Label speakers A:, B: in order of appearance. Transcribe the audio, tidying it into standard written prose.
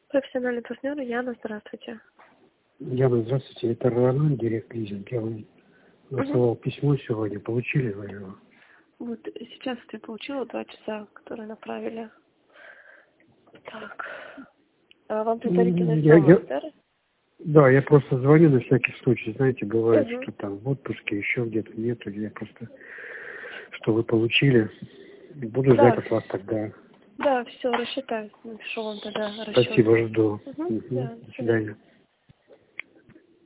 A: Профессиональный партнер Яна, здравствуйте.
B: Яна, здравствуйте. Это Роман, директ лизинг. Я вам высылал письмо сегодня. Получили вы его?
A: Вот сейчас я получила 2 часа, которые направили. Так. А вам предварительно да?
B: Да, я просто звоню на всякий случай. Знаете, бывает, что там в отпуске, еще где-то нету. Я просто, что вы получили. Буду ждать от вас тогда.
A: Да, все, рассчитаюсь. Напишу вам тогда расчет.
B: Спасибо, жду.
A: Да,
B: До свидания.